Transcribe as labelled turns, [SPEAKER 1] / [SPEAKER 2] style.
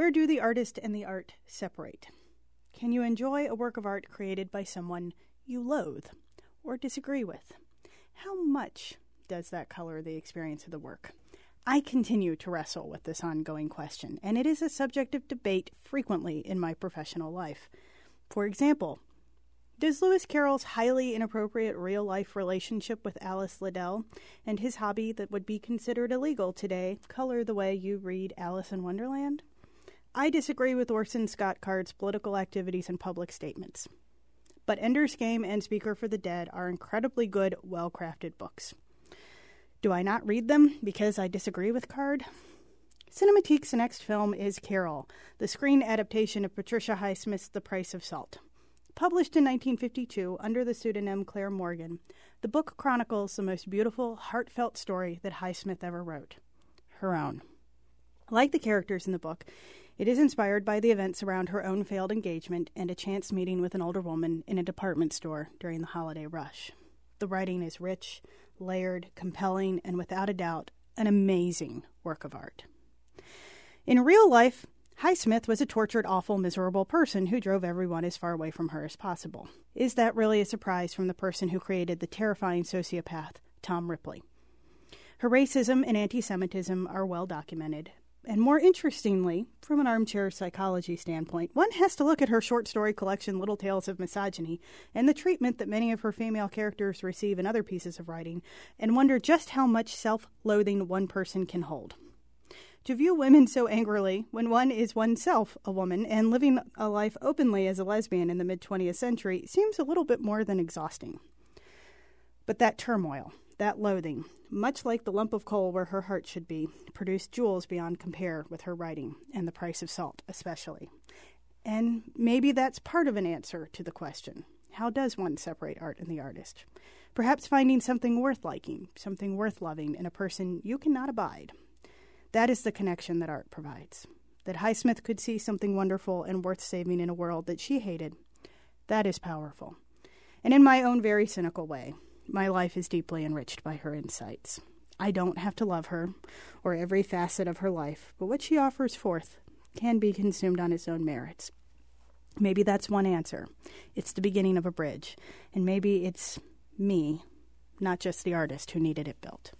[SPEAKER 1] Where do the artist and the art separate? Can you enjoy a work of art created by someone you loathe or disagree with? How much does that color the experience of the work? I continue to wrestle with this ongoing question, and it is a subject of debate frequently in my professional life. For example, does Lewis Carroll's highly inappropriate real-life relationship with Alice Liddell and his hobby that would be considered illegal today color the way you read Alice in Wonderland? I disagree with Orson Scott Card's political activities and public statements. But Ender's Game and Speaker for the Dead are incredibly good, well-crafted books. Do I not read them because I disagree with Card? Cinemateek's next film is Carol, the screen adaptation of Patricia Highsmith's The Price of Salt. Published in 1952 under the pseudonym Claire Morgan, the book chronicles the most beautiful, heartfelt story that Highsmith ever wrote. Her own. Like the characters in the book, it is inspired by the events around her own failed engagement and a chance meeting with an older woman in a department store during the holiday rush. The writing is rich, layered, compelling, and without a doubt, an amazing work of art. In real life, Highsmith was a tortured, awful, miserable person who drove everyone as far away from her as possible. Is that really a surprise from the person who created the terrifying sociopath, Tom Ripley? Her racism and anti-Semitism are well documented. And more interestingly, from an armchair psychology standpoint, one has to look at her short story collection, Little Tales of Misogyny, and the treatment that many of her female characters receive in other pieces of writing, and wonder just how much self-loathing one person can hold. To view women so angrily when one is oneself a woman and living a life openly as a lesbian in the mid-20th century seems a little bit more than exhausting. But that turmoil, that loathing, much like the lump of coal where her heart should be, produced jewels beyond compare with her writing, and The Price of Salt especially. And maybe that's part of an answer to the question, how does one separate art and the artist? Perhaps finding something worth liking, something worth loving in a person you cannot abide. That is the connection that art provides. That Highsmith could see something wonderful and worth saving in a world that she hated. That is powerful. And in my own very cynical way, my life is deeply enriched by her insights. I don't have to love her or every facet of her life, but what she offers forth can be consumed on its own merits. Maybe that's one answer. It's the beginning of a bridge. And maybe it's me, not just the artist, who needed it built.